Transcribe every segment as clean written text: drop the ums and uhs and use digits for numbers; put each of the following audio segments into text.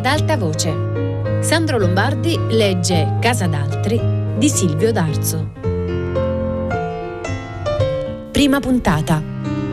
alta voce. Sandro Lombardi legge Casa d'altri di Silvio D'Arzo. Prima puntata.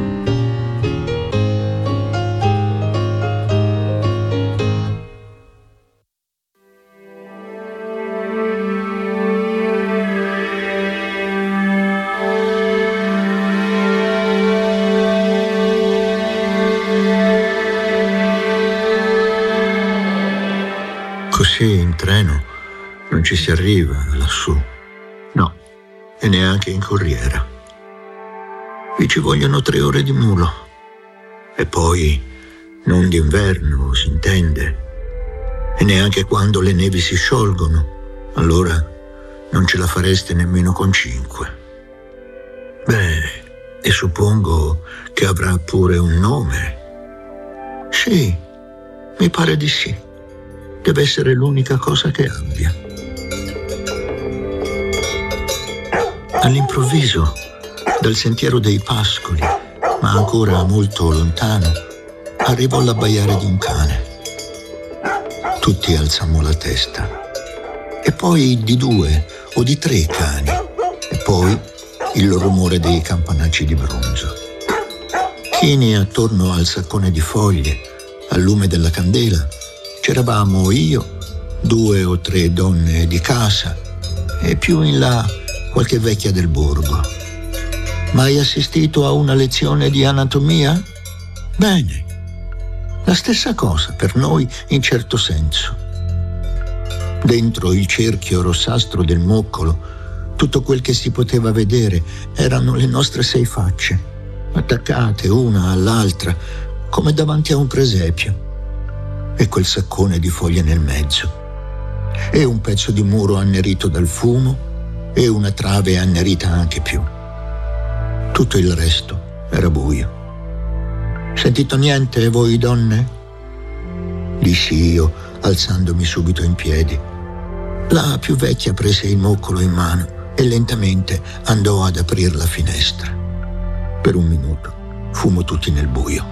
Così in treno non ci si arriva lassù, no, e neanche in corriera. Vi ci vogliono 3 ore di mulo, e poi non d'inverno, si intende, e neanche quando le nevi si sciolgono, allora non ce la fareste nemmeno con 5. Beh, e suppongo che avrà pure un nome. Sì, mi pare di sì. Deve essere l'unica cosa che abbia. All'improvviso, dal sentiero dei Pascoli, ma ancora molto lontano, arrivò l'abbaiare di un cane. Tutti alzammo la testa. E poi di 2 o di 3 cani. E poi il rumore dei campanacci di bronzo. Chini attorno al saccone di foglie, al lume della candela, c'eravamo io, 2 o 3 donne di casa e più in là qualche vecchia del borgo. Mai assistito a una lezione di anatomia? Bene, la stessa cosa per noi in certo senso. Dentro il cerchio rossastro del moccolo, tutto quel che si poteva vedere erano le nostre 6 facce, attaccate una all'altra come davanti a un presepio. E quel saccone di foglie nel mezzo, e un pezzo di muro annerito dal fumo, e una trave annerita anche più. Tutto il resto era buio. Sentito niente, voi donne? Dissi io, alzandomi subito in piedi. La più vecchia prese il moccolo in mano e lentamente andò ad aprir la finestra. Per un minuto fummo tutti nel buio.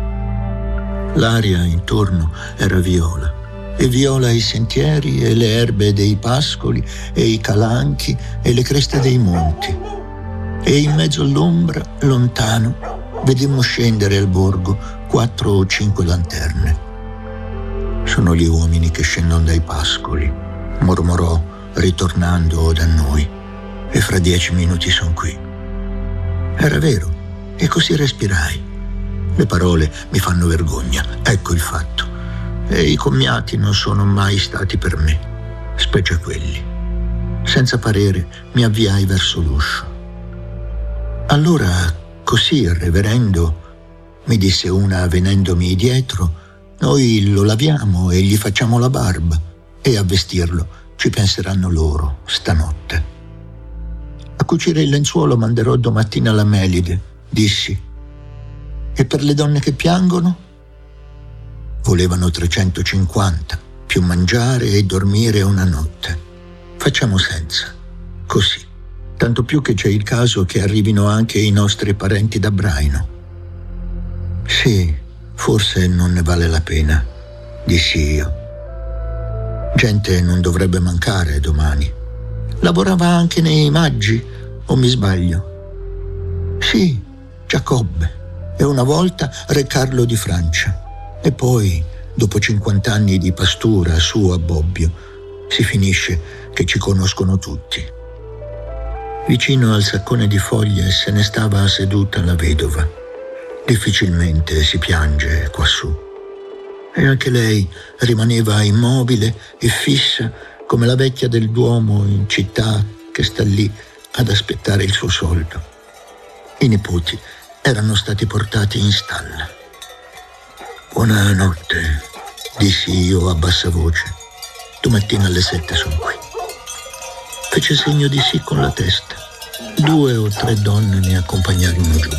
L'aria intorno era viola, e viola i sentieri e le erbe dei pascoli e i calanchi e le creste dei monti. E in mezzo all'ombra, lontano, vedemmo scendere al borgo 4 o 5 lanterne. Sono gli uomini che scendono dai pascoli, mormorò ritornando da noi, e fra 10 minuti son qui. Era vero, e così respirai. Le parole mi fanno vergogna, ecco il fatto. E i commiati non sono mai stati per me, specie quelli. Senza parere mi avviai verso l'uscio. Allora, così, reverendo, mi disse una venendomi dietro, noi lo laviamo e gli facciamo la barba, e a vestirlo ci penseranno loro stanotte. A cucire il lenzuolo manderò domattina la Melide, dissi. E per le donne che piangono? Volevano 350, più mangiare e dormire una notte. Facciamo senza, così. Tanto più che c'è il caso che arrivino anche i nostri parenti da Braino. Sì, forse non ne vale la pena, dissi io. Gente non dovrebbe mancare domani. Lavorava anche nei Maggi, o mi sbaglio? Sì, Giacobbe. E una volta Re Carlo di Francia. E poi, dopo 50 anni di pastura su a Bobbio, si finisce che ci conoscono tutti. Vicino al saccone di foglie se ne stava seduta la vedova. Difficilmente si piange quassù. E anche lei rimaneva immobile e fissa come la vecchia del Duomo in città che sta lì ad aspettare il suo soldo. I nipoti erano stati portati in stalla. Buonanotte, dissi io a bassa voce. Domattina alle 7 sono qui. Fece segno di sì con la testa. 2 o 3 donne mi accompagnarono giù.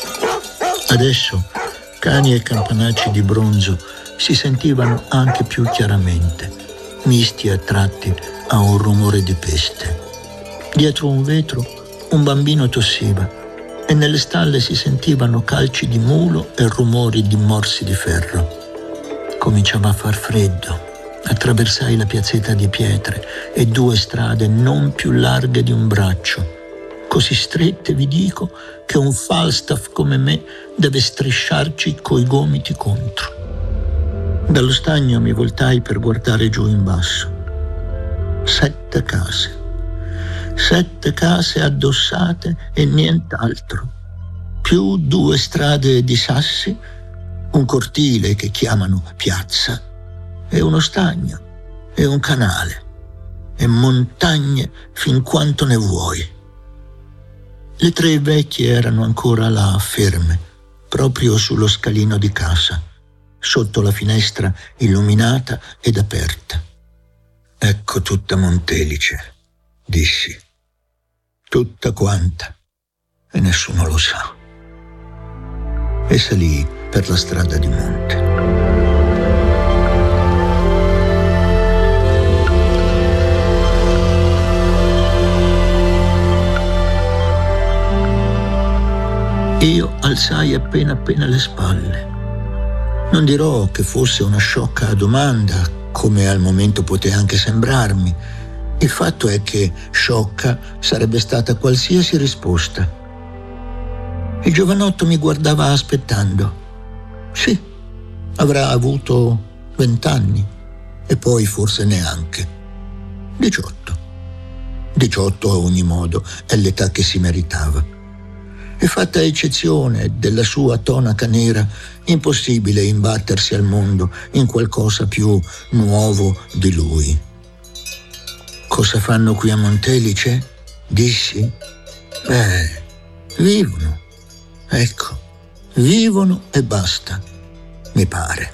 Adesso cani e campanacci di bronzo si sentivano anche più chiaramente, misti a tratti a un rumore di peste. Dietro un vetro un bambino tossiva e nelle stalle si sentivano calci di mulo e rumori di morsi di ferro. Cominciava a far freddo. Attraversai la piazzetta di pietre e 2 strade non più larghe di un braccio, così strette, vi dico, che un Falstaff come me deve strisciarci coi gomiti contro. Dallo stagno mi voltai per guardare giù in basso. 7 case. 7 case addossate e nient'altro. Più 2 strade di sassi, un cortile che chiamano piazza, e uno stagno, e un canale, e montagne fin quanto ne vuoi. Le 3 vecchie erano ancora là, ferme, proprio sullo scalino di casa, sotto la finestra illuminata ed aperta. Ecco tutta Montelice, dissi. Tutta quanta, e nessuno lo sa. E salii per la strada di monte. Io alzai appena le spalle. Non dirò che fosse una sciocca domanda, come al momento poté anche sembrarmi. Il fatto è che sciocca sarebbe stata qualsiasi risposta. Il giovanotto mi guardava aspettando. Sì, avrà avuto 20 anni, e poi forse neanche. 18. 18 a ogni modo è l'età che si meritava. E fatta eccezione della sua tonaca nera, impossibile imbattersi al mondo in qualcosa più nuovo di lui. Cosa fanno qui a Montelice? Dissi. Vivono. Ecco, vivono e basta, mi pare.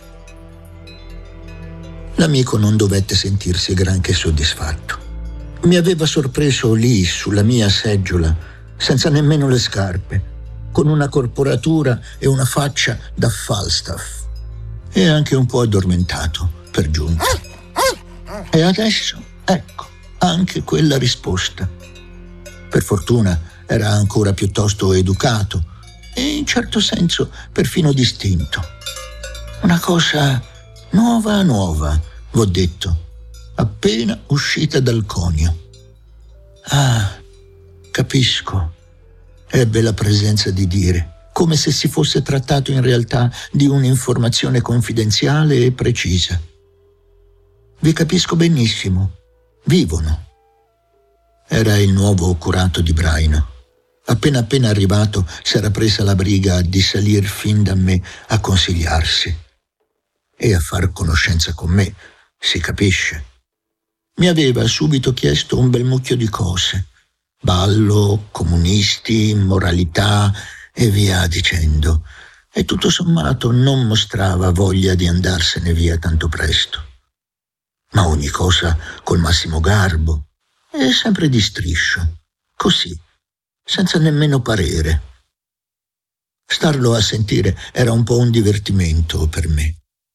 L'amico non dovette sentirsi granché soddisfatto. Mi aveva sorpreso lì, sulla mia seggiola, senza nemmeno le scarpe, con una corporatura e una faccia da Falstaff, e anche un po' addormentato, per giunta. E adesso, ecco, anche quella risposta. Per fortuna era ancora piuttosto educato e in certo senso perfino distinto. Una cosa nuova, v'ho detto, appena uscita dal conio. Ah, capisco, ebbe la presenza di dire, come se si fosse trattato in realtà di un'informazione confidenziale e precisa. Vi capisco benissimo, vivono. Era il nuovo curato di Braino. Appena arrivato s'era presa la briga di salir fin da me a consigliarsi e a far conoscenza con me, si capisce. Mi aveva subito chiesto un bel mucchio di cose. Ballo, comunisti, moralità e via dicendo, e tutto sommato non mostrava voglia di andarsene via tanto presto. Ma ogni cosa col massimo garbo e sempre di striscio, così, senza nemmeno parere. Starlo a sentire era un po' un divertimento per me.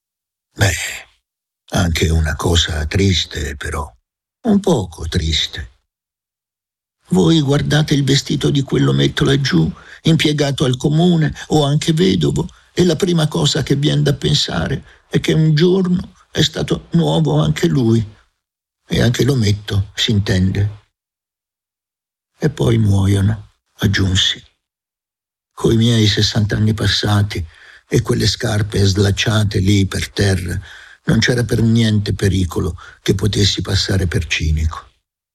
Anche una cosa triste però, un poco triste. Voi guardate il vestito di quell'ometto laggiù, impiegato al comune o anche vedovo, e la prima cosa che viene da pensare è che un giorno è stato nuovo anche lui, e anche l'ometto, si intende. E poi muoiono, aggiunsi. Coi miei 60 anni passati e quelle scarpe slacciate lì per terra, non c'era per niente pericolo che potessi passare per cinico.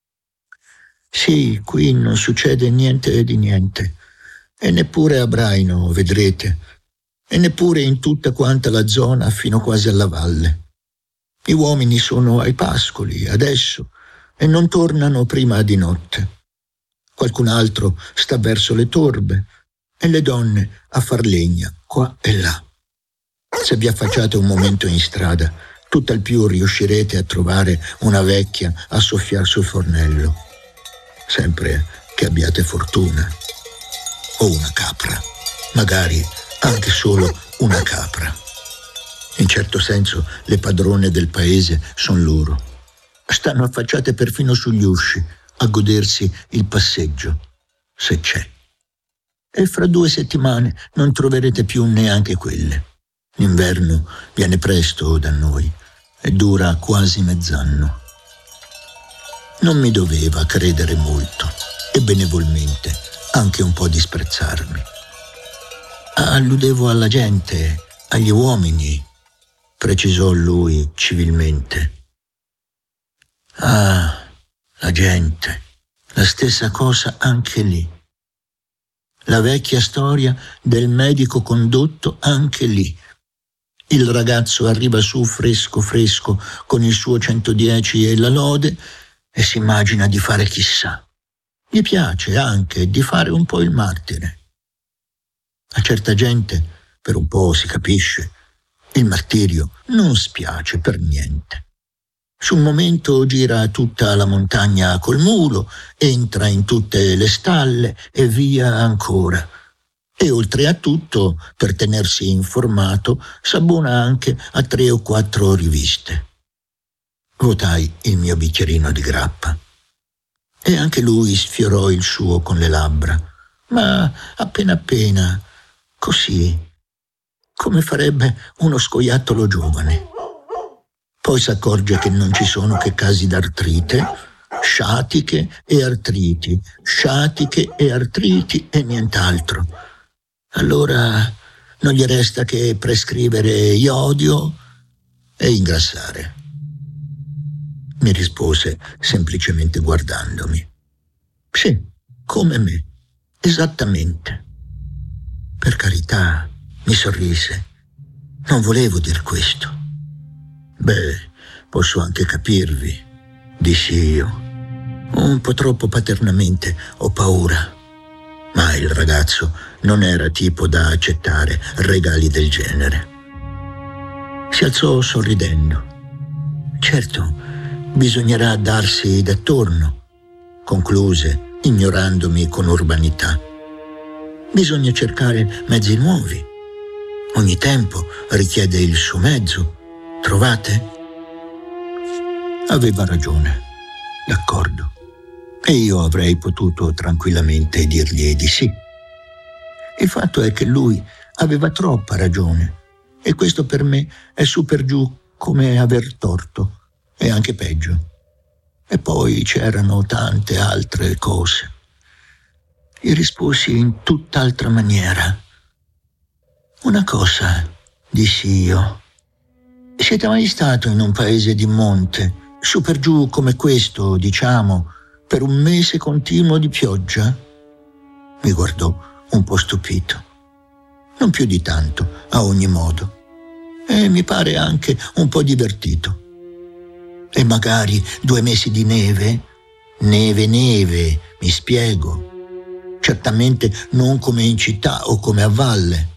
Sì, qui non succede niente di niente, e neppure a Braino, vedrete, e neppure in tutta quanta la zona fino quasi alla valle. Gli uomini sono ai pascoli adesso e non tornano prima di notte. Qualcun altro sta verso le torbe e le donne a far legna qua e là. Se vi affacciate un momento in strada, tutt'al più riuscirete a trovare una vecchia a soffiar sul fornello. Sempre che abbiate fortuna. O una capra, magari anche solo una capra. In certo senso le padrone del paese son loro. Stanno affacciate perfino sugli usci a godersi il passeggio, se c'è. E fra 2 settimane non troverete più neanche quelle. L'inverno viene presto da noi e dura quasi mezz'anno. Non mi doveva credere molto e benevolmente anche un po' disprezzarmi. Alludevo alla gente, agli uomini, precisò lui civilmente. Ah, la gente, la stessa cosa anche lì. La vecchia storia del medico condotto anche lì. Il ragazzo arriva su fresco fresco con il suo 110 e la lode e si immagina di fare chissà. Gli piace anche di fare un po' il martire. A certa gente, per un po' si capisce, il martirio non spiace per niente. Sul momento gira tutta la montagna col mulo, entra in tutte le stalle e via ancora. E oltre a tutto, per tenersi informato, s'abbona anche a 3 o 4 riviste. Vuotai il mio bicchierino di grappa. E anche lui sfiorò il suo con le labbra, ma appena, così, come farebbe uno scoiattolo giovane. Poi s'accorge che non ci sono che casi d'artrite, sciatiche e artriti e nient'altro. Allora non gli resta che prescrivere iodio e ingrassare. Mi rispose semplicemente guardandomi. Sì, come me, esattamente. Per carità, mi sorrise. Non volevo dir questo. Beh, posso anche capirvi, dissi io. Un po' troppo paternamente, ho paura. Ma il ragazzo non era tipo da accettare regali del genere. Si alzò sorridendo. Certo, bisognerà darsi d'attorno, concluse, ignorandomi con urbanità. Bisogna cercare mezzi nuovi. Ogni tempo richiede il suo mezzo. Trovate? Aveva ragione, d'accordo. E io avrei potuto tranquillamente dirgli di sì. Il fatto è che lui aveva troppa ragione e questo per me è su per giù come aver torto e anche peggio. E poi c'erano tante altre cose. Gli risposi in tutt'altra maniera. Una cosa, dissi io. Siete mai stato in un paese di monte, su per giù come questo, diciamo, per un mese continuo di pioggia? Mi guardò un po' stupito. Non più di tanto, a ogni modo. E mi pare anche un po' divertito. E magari 2 mesi di neve? Neve, mi spiego. Certamente non come in città o come a valle.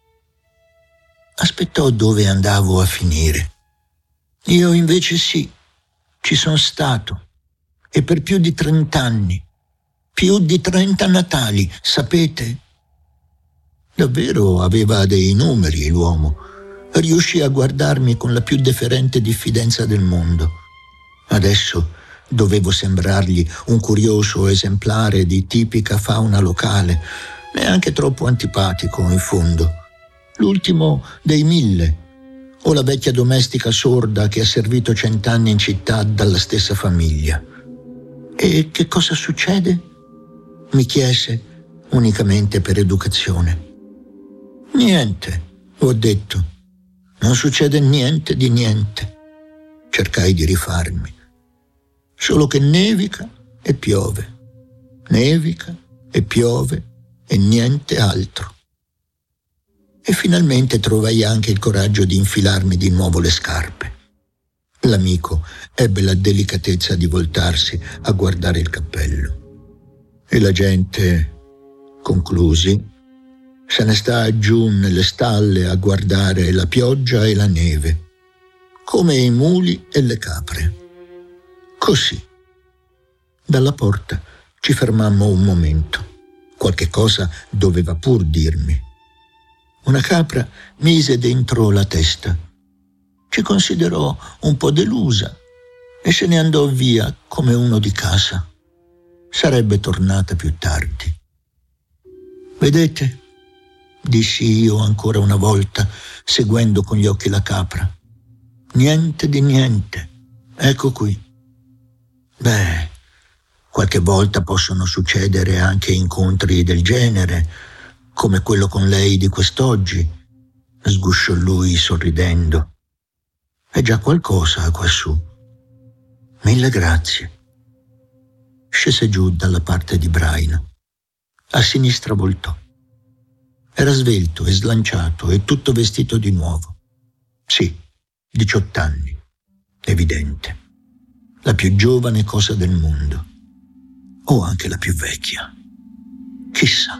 Aspettò dove andavo a finire. Io invece sì, ci sono stato. E per più di 30 anni. Più di 30 Natali, sapete? Davvero aveva dei numeri l'uomo. Riuscì a guardarmi con la più deferente diffidenza del mondo. Adesso dovevo sembrargli un curioso esemplare di tipica fauna locale, neanche troppo antipatico in fondo. L'ultimo dei 1000, o la vecchia domestica sorda che ha servito 100 anni in città dalla stessa famiglia. E che cosa succede? Mi chiese, unicamente per educazione. Niente, ho detto. Non succede niente di niente. Cercai di rifarmi. Solo che nevica e piove. Nevica e piove e niente altro. E finalmente trovai anche il coraggio di infilarmi di nuovo le scarpe. L'amico ebbe la delicatezza di voltarsi a guardare il cappello. E la gente, conclusi, se ne sta giù nelle stalle a guardare la pioggia e la neve, come i muli e le capre. Così. Dalla porta ci fermammo un momento. Qualche cosa doveva pur dirmi. Una capra mise dentro la testa. Ci considerò un po' delusa e se ne andò via come uno di casa. Sarebbe tornata più tardi. Vedete? Dissi io ancora una volta, seguendo con gli occhi la capra. Niente di niente. Ecco qui. Beh, qualche volta possono succedere anche incontri del genere, come quello con lei di quest'oggi, sgusciò lui sorridendo. È già qualcosa quassù. Mille grazie. Scese giù dalla parte di Braino. A sinistra voltò. Era svelto e slanciato e tutto vestito di nuovo. Sì, 18 anni. Evidente. La più giovane cosa del mondo. O anche la più vecchia. Chissà.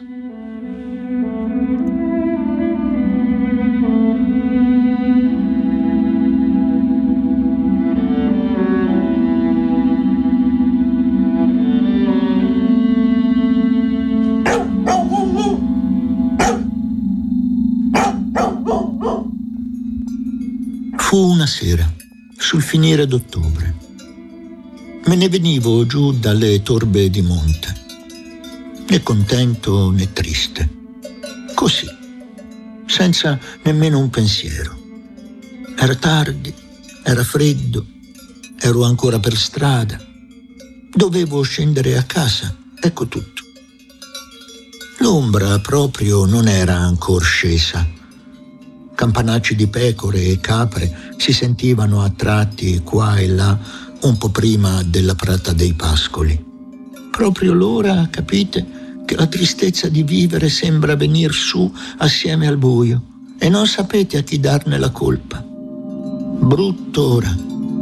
Fu una sera, sul finire d'ottobre. Me ne venivo giù dalle torbe di monte, né contento né triste. Così, senza nemmeno un pensiero. Era tardi, era freddo, ero ancora per strada. Dovevo scendere a casa, ecco tutto. L'ombra proprio non era ancora scesa. Campanacci di pecore e capre si sentivano a tratti qua e là, un po' prima della Prata dei Pascoli. Proprio l'ora, capite, che la tristezza di vivere sembra venir su assieme al buio e non sapete a chi darne la colpa. Brutto ora.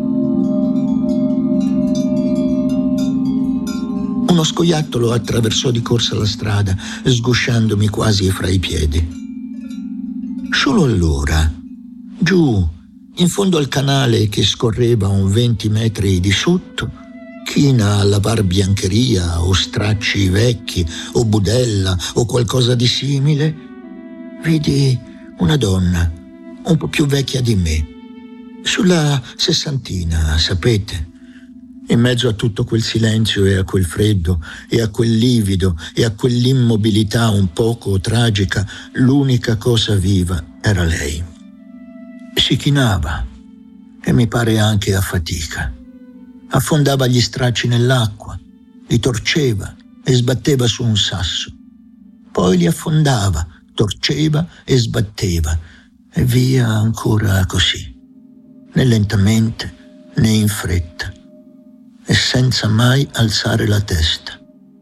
Uno scoiattolo attraversò di corsa la strada, sgusciandomi quasi fra i piedi. Solo allora, giù, in fondo al canale che scorreva un 20 metri di sotto, china a lavar biancheria o stracci vecchi o budella o qualcosa di simile, vidi una donna un po' più vecchia di me, sulla 60, sapete. In mezzo a tutto quel silenzio e a quel freddo e a quel livido e a quell'immobilità un poco tragica, l'unica cosa viva era lei. Si chinava e mi pare anche a fatica. Affondava gli stracci nell'acqua, li torceva e sbatteva su un sasso. Poi li affondava, torceva e sbatteva e via ancora così, né lentamente né in fretta, e senza mai alzare la testa.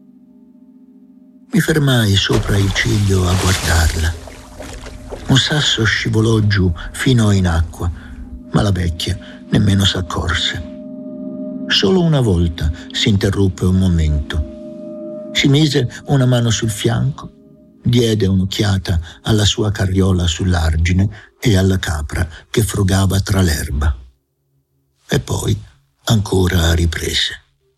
Mi fermai sopra il ciglio a guardarla. Un sasso scivolò giù fino in acqua, ma la vecchia nemmeno s'accorse. Solo una volta si interruppe un momento. Si mise una mano sul fianco, diede un'occhiata alla sua carriola sull'argine e alla capra che frugava tra l'erba. E poi ancora riprese.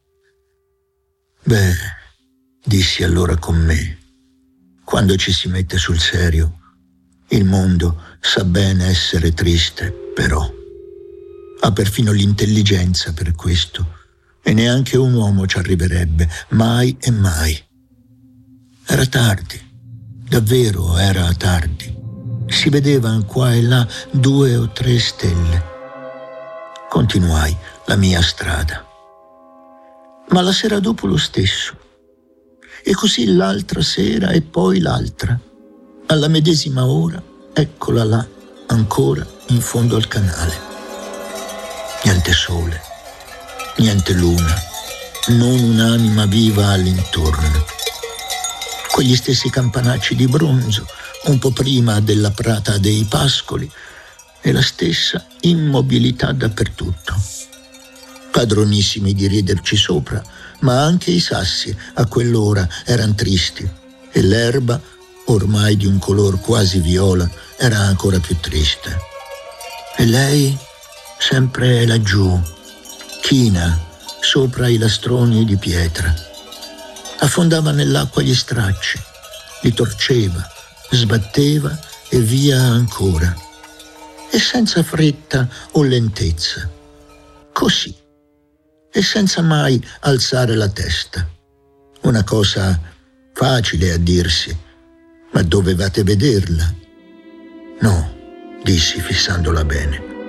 Beh, dissi allora con me, quando ci si mette sul serio, il mondo sa bene essere triste, però. Ha perfino l'intelligenza per questo, e neanche un uomo ci arriverebbe, mai e mai. Era tardi, davvero era tardi. Si vedevano qua e là 2 o 3 stelle. Continuai la mia strada. Ma la sera dopo lo stesso. E così l'altra sera e poi l'altra. Alla medesima ora, eccola là, ancora in fondo al canale. Niente sole, niente luna, non un'anima viva all'intorno. Quegli stessi campanacci di bronzo, un po' prima della Prata dei Pascoli, e la stessa immobilità dappertutto. Padronissimi di riderci sopra, ma anche i sassi a quell'ora eran tristi e l'erba, ormai di un color quasi viola, era ancora più triste. E lei, sempre laggiù, china, sopra i lastroni di pietra. Affondava nell'acqua gli stracci, li torceva, sbatteva e via ancora. E senza fretta o lentezza. Così. E senza mai alzare la testa. Una cosa facile a dirsi, ma dovevate vederla. No, dissi fissandola bene.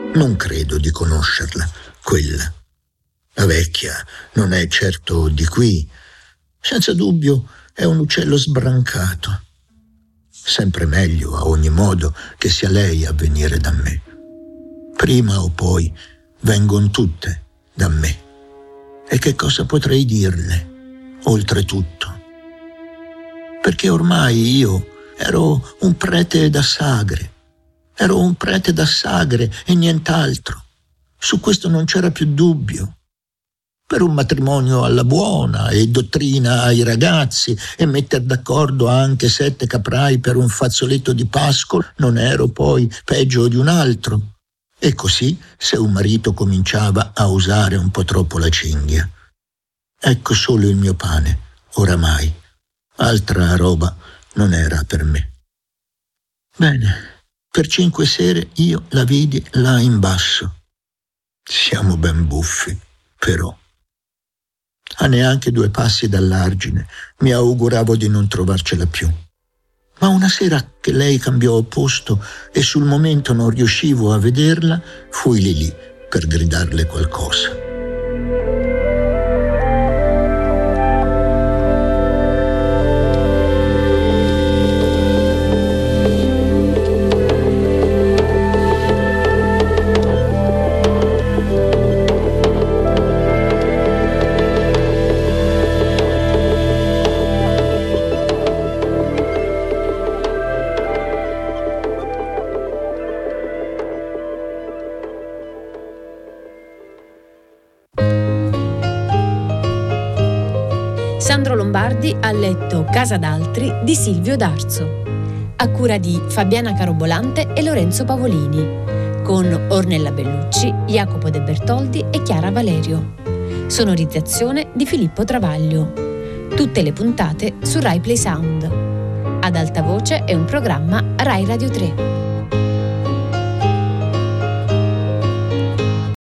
Non credo di conoscerla, quella. La vecchia non è certo di qui. Senza dubbio è un uccello sbrancato. Sempre meglio, a ogni modo, che sia lei a venire da me. Prima o poi vengono tutte da me. E che cosa potrei dirle, oltretutto? Perché ormai io ero un prete da sagre. Ero un prete da sagre e nient'altro. Su questo non c'era più dubbio. Per un matrimonio alla buona e dottrina ai ragazzi e metter d'accordo anche 7 caprai per un fazzoletto di pascolo non ero poi peggio di un altro. E così se un marito cominciava a usare un po' troppo la cinghia. Ecco solo il mio pane, oramai. Altra roba non era per me. Bene, per 5 sere io la vidi là in basso. Siamo ben buffi, però. A neanche 2 passi dall'argine mi auguravo di non trovarcela più. Ma una sera che lei cambiò posto e sul momento non riuscivo a vederla, fui lì per gridarle qualcosa. Sandro Lombardi ha letto Casa d'altri di Silvio D'Arzo, a cura di Fabiana Carobolante e Lorenzo Pavolini, con Ornella Bellucci, Jacopo De Bertoldi e Chiara Valerio. Sonorizzazione di Filippo Travaglio. Tutte le puntate su Rai Play Sound. Ad alta voce è un programma Rai Radio 3.